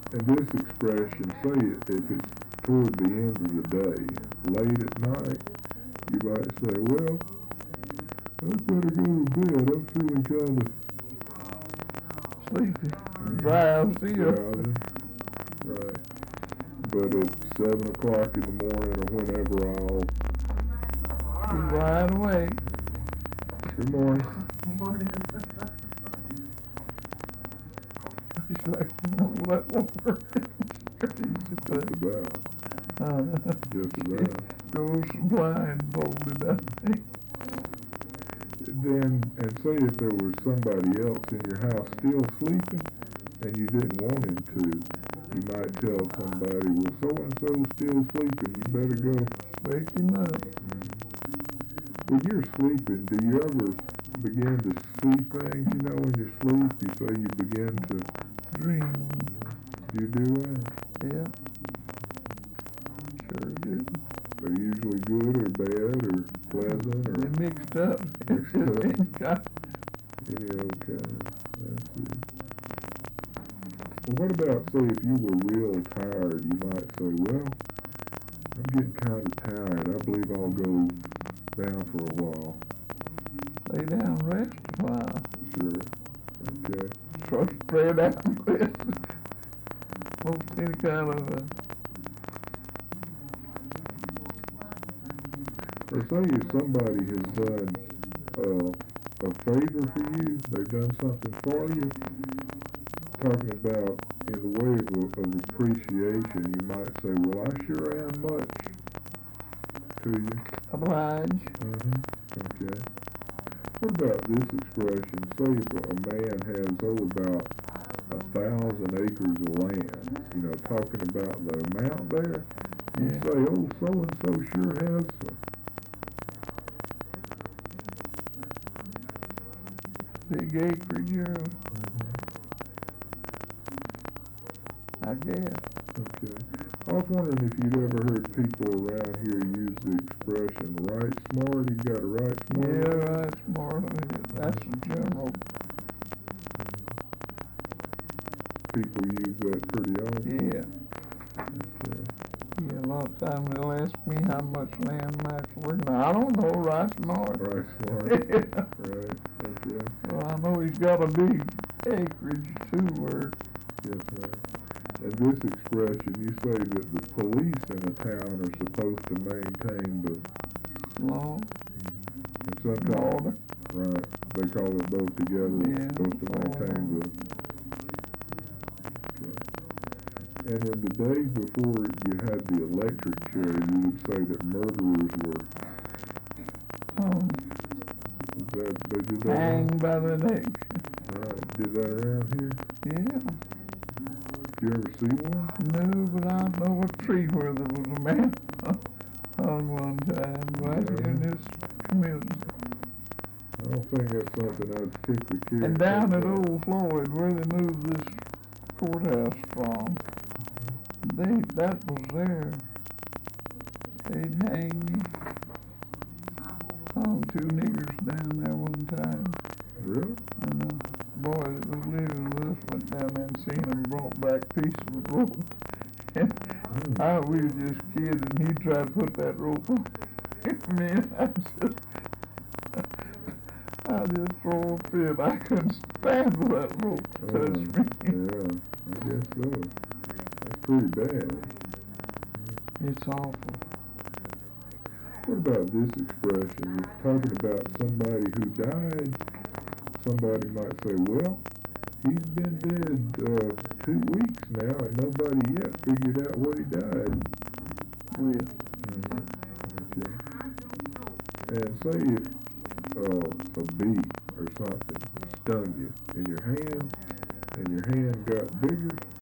And this expression, say it if it's toward the end of the day, late at night, you might say, well, I better go to bed. I'm feeling kind of sleepy, drowsy. drowsy. Right. But at 7 o'clock in the morning or whenever I'll be wide awake. Good morning. Morning. He's like, no, that won't work. Just about. Just about. Goes blindfolded, I think. Then, and say if there was somebody else in your house still sleeping and you didn't want him to, you might tell somebody, well, so-and-so's still sleeping, you better go. Wake him up. When you're sleeping, do you ever begin to see things, in your sleep? You say you begin to dream. Do you do that? Yeah. Sure do. They're usually good or bad or pleasant or they're mixed up. Any old kind. That's it. Well, what about, say, if you were real tired, you might say, well, I'm getting kind of tired. I believe I'll go down for a while. Lay down, rest a while. Sure. Okay. So spread out and rest. Most any kind of Or say if somebody has done a favor for you, they've done something for you, talking about in the way of appreciation, you might say, well, I sure am much to you. oblige. Okay. What about this expression? Say if a man has, about 1,000 acres of land, talking about the amount there, you say, oh, so-and-so sure has some. Big acreage, I guess. Okay. I was wondering if you'd ever heard people around here use the expression right smart. You got a right smart? Yeah, right smart. That's a general. People use that pretty often? Yeah. Okay. Yeah, a lot of times they'll ask me how much land Max working. I don't know, right smart. Right smart. Yeah. Right. Okay. Well, I know he's got a big acreage too, where. Yes, ma'am. And this expression, you say that the police in a town are supposed to maintain the law. And sometimes, order. right, they call it both together. Yeah. Supposed to maintain the. Okay. And in the days before you had the electric chair, you would say that murderers were. They did that. Hanged by the neck. Right. Did that around here? Yeah. Did you ever see one? No, but I know a tree where there was a man hung one time right here in this community. I don't think that's something I'd particularly care. And down at Old Floyd, where they moved this courthouse from, that was there. They'd hung two niggers down there one time. Really? And the boy that was living with us went down there and seen them, brought back pieces of rope. And we were just kids, and he tried to put that rope on me, and I just throw a fit. I couldn't stand for that rope to touch me. Yeah, I guess so. That's pretty bad. It's awful. What about this expression? You're talking about somebody who died. Somebody might say, well, he's been dead 2 weeks now, and nobody yet figured out what he died with. Okay. And say if a bee or something stung you in your hand, and your hand got bigger,